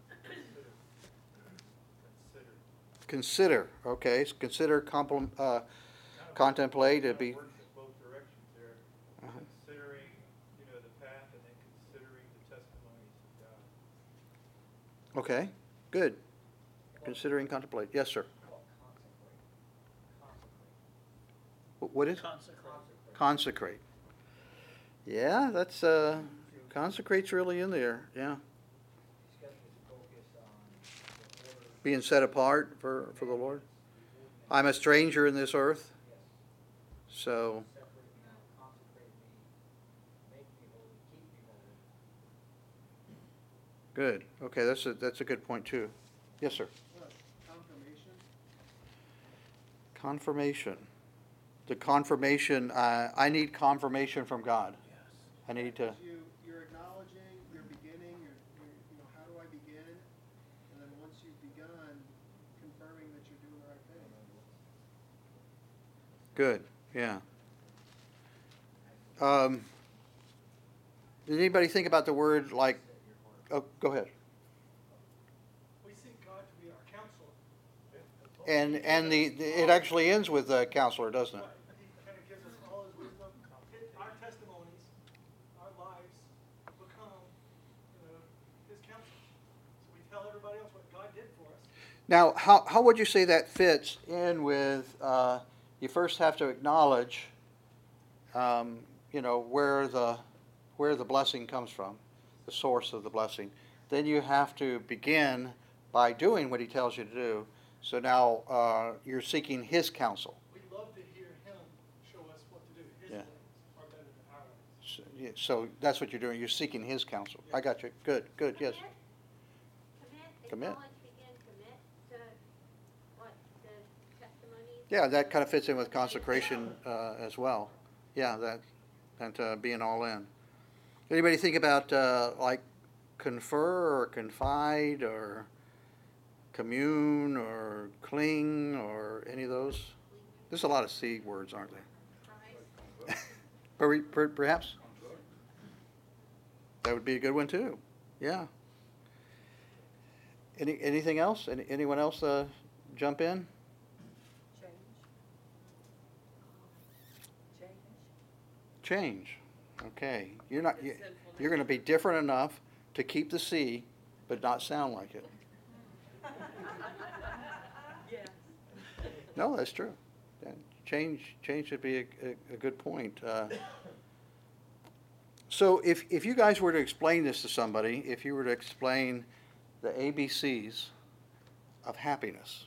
Consider. Consider, okay, s- consider, compliment, uh, contemplate, it'd be, Kind of works in both directions there. Uh-huh. Considering, you know, the path and then considering the testimonies of God. okay, good. Considering, contemplate, yes, sir. Call consecrate. Consecrate. Wh- What is? Consecrate. Consecrate. Yeah, that's, uh, consecrate's really in there, yeah. He's got his focus on the order. Being set apart for, for the Lord. I'm a stranger in this earth, Yes. so, Separate me out, consecrate me, make me holy, keep me holy. good. Okay, that's a, that's a good point too. Yes, sir. Confirmation? Confirmation. The confirmation, uh, I need confirmation from God. I need to, You, you're acknowledging, you're beginning, you're, you're, you know, how do I begin? And then once you've begun, confirming that you're doing the right thing. good, yeah. Um, did anybody think about the word like, oh, go ahead. We seek God to be our counselor. And, and the, the- it actually ends with a counselor, doesn't it? Right, he kind of gives us all his wisdom. His- Our testimonies, our lives become, you know, his counsel. So we tell everybody else what God did for us. Now, how, how would you say that fits in with, uh, you first have to acknowledge, um, you know, where the, where the blessing comes from, the source of the blessing. Then you have to begin by doing what he tells you to do. So now, uh, you're seeking his counsel. We love to hear him show us what to do. His Yeah. ways are better than our ways. So, yeah, so that's what you're doing, you're seeking his counsel. I got you, good, good, yes. Commit, Commit. acknowledge, begin, commit to what, the testimonies? Yeah, that kind of fits in with consecration, uh, as well. Yeah, that, that, uh, being all in. Anybody think about, uh, like confer or confide or commune or cling or any of those? There's a lot of C words, aren't there? Per- per- Perhaps? That would be a good one too, yeah. Any, anything else? Any, anyone else, uh, jump in? Change. Change. Change, okay. You're not, you- Sinful you're gonna be different enough to keep the C, but not sound like it. Yes. No, that's true. Yeah, Change, change should be a, a, a good point. Uh, So if, if you guys were to explain this to somebody, if you were to explain the A B Cs of happiness.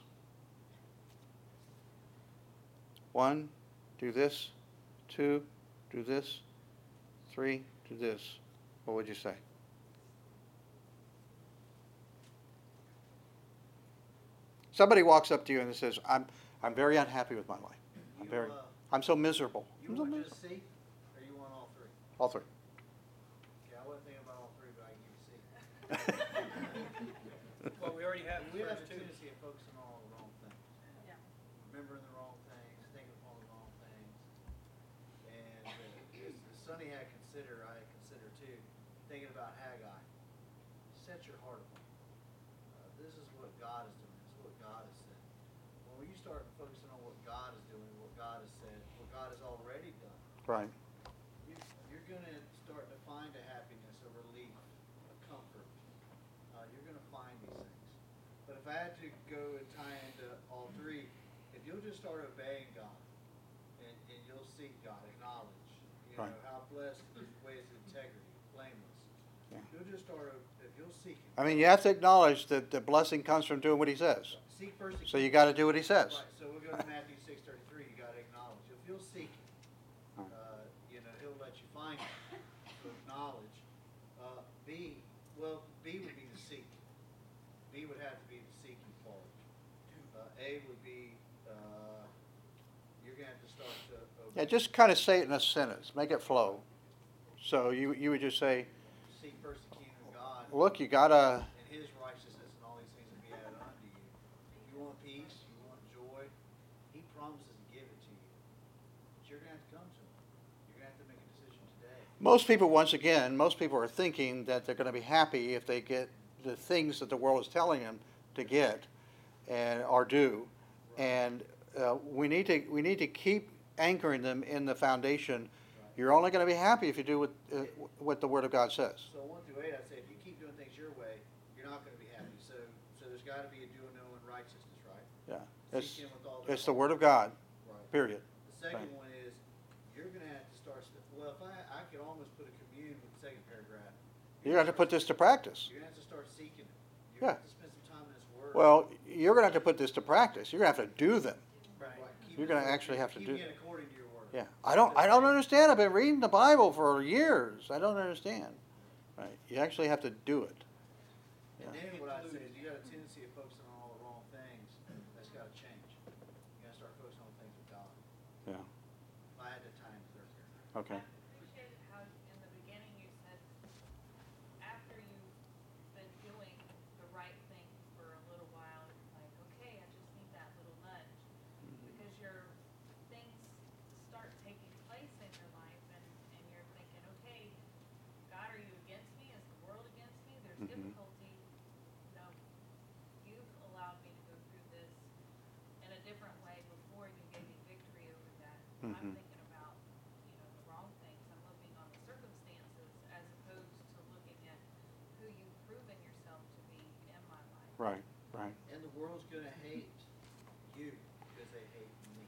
One, do this. Two, do this. Three, do this. What would you say? Somebody walks up to you and says, I'm, I'm very unhappy with my life. I'm You, very, uh, I'm so miserable. You I'm so want mis- just C, or you want all three? All three. Okay, I wasn't thinking about all three, but I can give you C. Well, we already have We have a first two. tendency of focusing on all the wrong things. Yeah. Remembering the wrong things, thinking upon the wrong things. And uh, as as Sonny had considered, I had considered too, thinking about Haggai. Set your heart upon. Uh, this is what God is doing. This is what God has said. When you start focusing on what God is doing, what God has said, what God has already done, Right. you, you're going to start to find a happiness, a relief, a comfort. Uh, you're going to find these things. But if I had to go and tie into all three, if you'll just start obeying God, and, and you'll seek God, acknowledge, you know, Right. how blessed is ways of integrity, blameless. Yeah. You'll just start, if you'll seek Him. I mean, you have to acknowledge that the blessing comes from doing what he says. Seek first the So you kingdom. got to do what he says. Right, so we'll go to Matthew six thirty-three, you gotta acknowledge, if you'll seek Him, uh, you know, He'll let you find Him, so acknowledge. Uh, B, well, B would be the seek. B would have to be the seeking part. Uh, A would be, uh, you're gonna have to start to obey. Yeah, just kind of say it in a sentence. Make it flow. So you, you would just say, Seek first the kingdom of God. look, you got to, And His righteousness, and all these things will be added unto you. You want peace, you want joy, He promises to give it to you. But you're gonna have to come to Him. You're gonna have to make a decision today. most people, once again, most people are thinking that they're going to be happy if they get the things that the world is telling them to get and or do. And uh, we need to we need to keep anchoring them in the foundation. You're only going to be happy if you do what uh, what the Word of God says. So one through eight, I'd say if you keep doing things your way, you're not gonna be happy. So, so there's gotta be a doing, knowing righteousness, right? Yeah, it's Seek Him with all their it's the heart. Word of God. Right. Period. The second Right. one is, you're gonna have to start, sp- well, if I, I could almost put a commune with the second paragraph. You have to put this to practice. You're gonna have to start seeking Him. You're Yeah. gonna have to spend some time in His Word. Well, you're going to have to put this to practice. You're going to have to do them. Right. Keep you're it- gonna actually have to do- Keeping it according to your Word. Yeah, I don't, I don't understand. I've been reading the Bible for years. I don't understand. Right, you actually have to do it. And Yeah. then what I'd say is you got a tendency of focusing on all the wrong things. That's gotta change. You gotta start focusing on things with God. Yeah. If I had to time third here. Okay. I appreciated how in the beginning you said, after you've been doing the right thing for a little while, it's like, okay, I just need that little nudge. Because your things start taking place in your life and, and you're thinking, okay, God, are you against me? Is the world against me? There's Mhm. difficulty. No, you've allowed me to go through this in a different way before you gave me victory over that. I'm Mhm. thinking about, you know, the wrong things. I'm looking on the circumstances as opposed to looking at who you've proven yourself to be in my life. Right, right. And the world's gonna hate you because they hate me.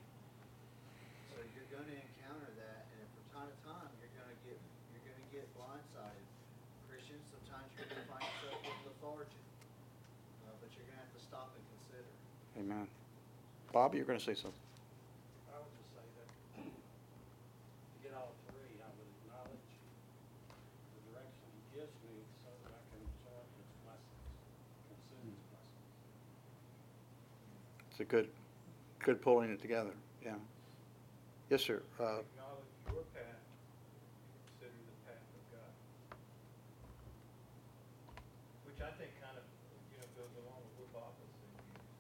So you're gonna encounter that, and from time to time, you're gonna get, you're gonna get blindsided. Christians, sometimes you're gonna find yourself with lethargy. Uh, but you're gonna have to stop and consider. Amen. Bob, you're going to say something. I would just say that to get all three, I would acknowledge the direction He gives me so that I can enjoy His blessings, consume His blessings. It's a good, good pulling it together. Yeah. Yes, sir. Uh, Acknowledge your path, consider the path of God. Which I think kind of, you know, goes along with what Bob was saying.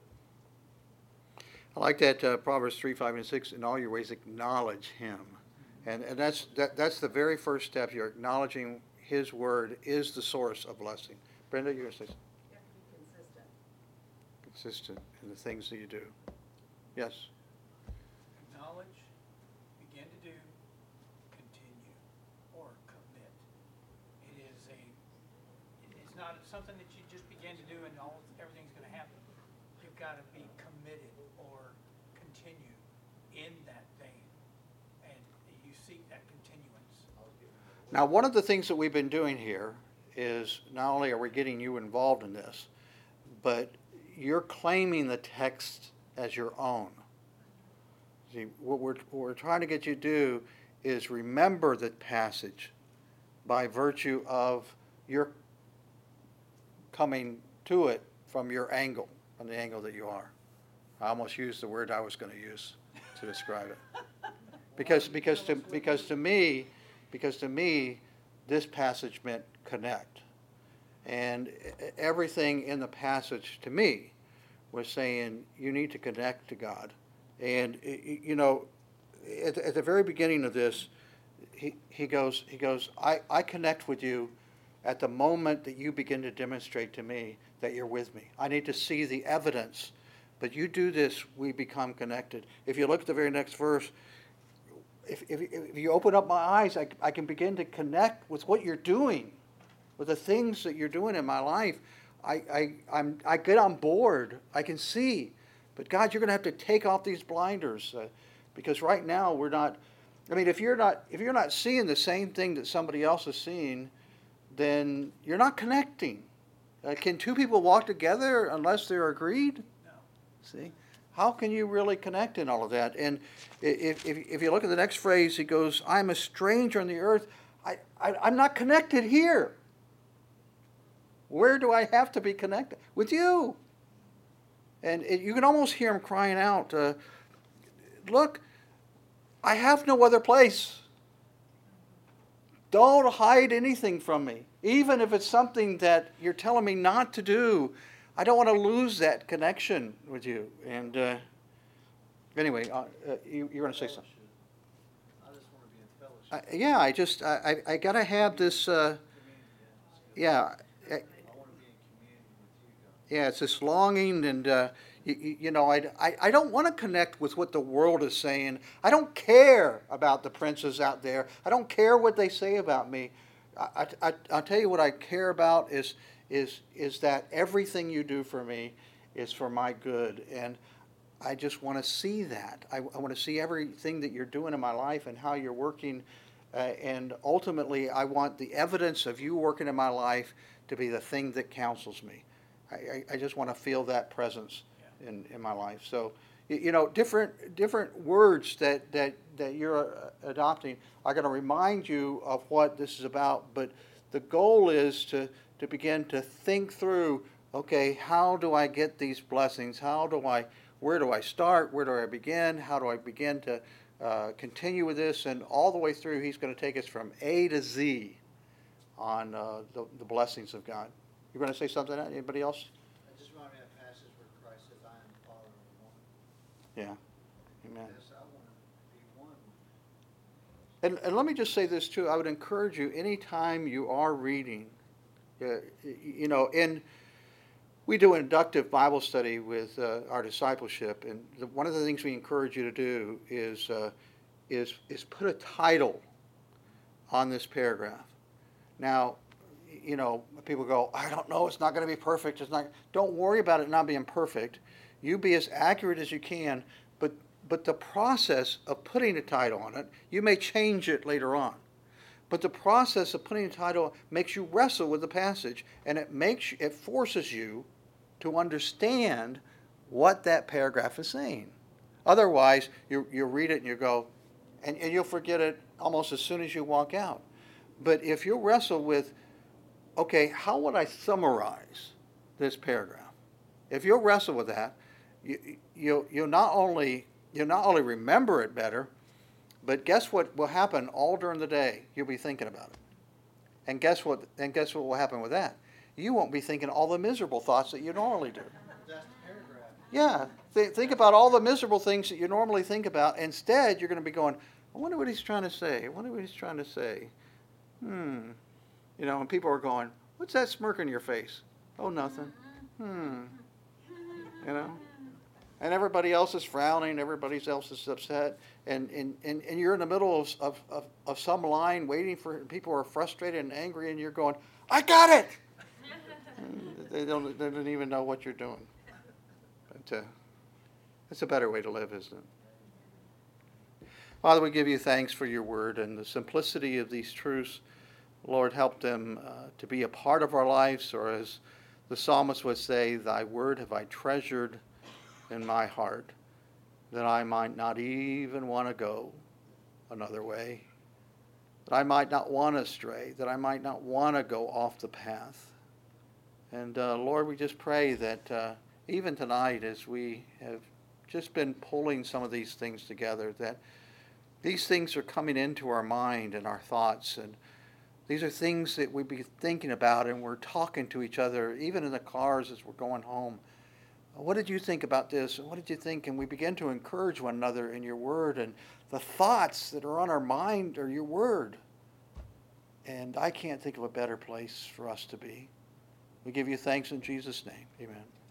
I like that uh, Proverbs three, five, and six. In all your ways, acknowledge Him, and and that's that, that's the very first step. You're acknowledging His Word is the source of blessing. Brenda, you're going to say something. You have to be consistent. Consistent in the things that you do. Yes. Acknowledge, begin to do, continue, or commit. It is a, it's not something that you just begin to do and all, everything's gonna happen. You've gotta be committed or continue in that vein, and you seek that continuance. Now, one of the things that we've been doing here is not only are we getting you involved in this, but you're claiming the text as your own. See, what we're, what we're trying to get you to do is remember the passage by virtue of your coming to it from your angle. on the angle that you are. I almost used the word I was going to use to describe it. Because, because to, because to me, because to me, this passage meant connect. And everything in the passage to me was saying you need to connect to God. And, you know, at, at the very beginning of this, he, he goes, he goes I, I connect with you at the moment that you begin to demonstrate to me that you're with me. I need to see the evidence. But you do this, we become connected. If you look at the very next verse, if, if, if you open up my eyes, I, I can begin to connect with what you're doing, with the things that you're doing in my life. I, I, I'm, I get on board. I can see. But God, you're going to have to take off these blinders uh, because right now we're not. I mean, if you're not if you're not seeing the same thing that somebody else is seeing, then you're not connecting. Uh, can two people walk together unless they're agreed? No. See, how can you really connect in all of that? And if if, if you look at the next phrase, he goes, "I'm a stranger on the earth. I, I I'm not connected here. Where do I have to be connected? With you." And it, you can almost hear him crying out, uh, look, I have no other place. Don't hide anything from me. Even if it's something that you're telling me not to do, I don't want to lose that connection with you. And uh, anyway, uh, uh, you, you're going to say something. I just want to be in fellowship. I, yeah, I just, I, I, I got to have this, uh, yeah. I, I want to be in community with you, God. Yeah, it's this longing, and uh, you, you know, I, I, I don't want to connect with what the world is saying. I don't care about the princes out there. I don't care what they say about me. I, I, I'll tell you what I care about is is is that everything you do for me is for my good, and I just want to see that. I, I want to see everything that you're doing in my life and how you're working, uh, and ultimately, I want the evidence of you working in my life to be the thing that counsels me. I, I, I just want to feel that presence in, in my life. So, you, you know, different different words that, that, that you're uh, adopting are going to remind you of what this is about. But the goal is to, to begin to think through, okay, how do I get these blessings? How do I, where do I start? Where do I begin? How do I begin to uh, continue with this? And all the way through, he's going to take us from A to Z on uh, the, the blessings of God. You going to say something? Anybody else? I just remember that passage where Christ says, I am the Father of one. Yeah. Amen. Yes, I want to be one. And, and let me just say this too. I would encourage you, anytime you are reading, uh, you know, in we do an inductive Bible study with uh, our discipleship, and the, one of the things we encourage you to do is uh, is is put a title on this paragraph. Now, you know, people go, I don't know, it's not going to be perfect. It's not. Don't worry about it not being perfect. You be as accurate as you can, but but the process of putting a title on it, you may change it later on. But the process of putting a title makes you wrestle with the passage, and it makes it forces you to understand what that paragraph is saying. Otherwise, you you read it and you go, and, and you'll forget it almost as soon as you walk out. But if you wrestle with, okay, how would I summarize this paragraph? If you'll wrestle with that, you, you'll, you'll not only you'll not only remember it better, but guess what will happen all during the day? You'll be thinking about it. And guess what? And guess what will happen with that? You won't be thinking all the miserable thoughts that you normally do. That's the paragraph. Yeah, th- think about all the miserable things that you normally think about. Instead, you're going to be going, I wonder what he's trying to say. I wonder what he's trying to say. Hmm. You know, and people are going, what's that smirk on your face? Oh, nothing. Hmm. You know? And everybody else is frowning, everybody else is upset, and, and, and, and you're in the middle of, of, of, of some line waiting for people who are frustrated and angry, and you're going, I got it! they, don't, they don't even know what you're doing. But uh, it's a better way to live, isn't it? Father, we give you thanks for your word and the simplicity of these truths. Lord, help them uh, to be a part of our lives, or as the psalmist would say, thy word have I treasured in my heart, that I might not even want to go another way, that I might not want to stray, that I might not want to go off the path. And uh, Lord, we just pray that uh, even tonight as we have just been pulling some of these things together, that these things are coming into our mind and our thoughts, and these are things that we be thinking about, and we're talking to each other, even in the cars as we're going home. What did you think about this? What did you think? And we begin to encourage one another in your word, and the thoughts that are on our mind are your word. And I can't think of a better place for us to be. We give you thanks in Jesus' name. Amen.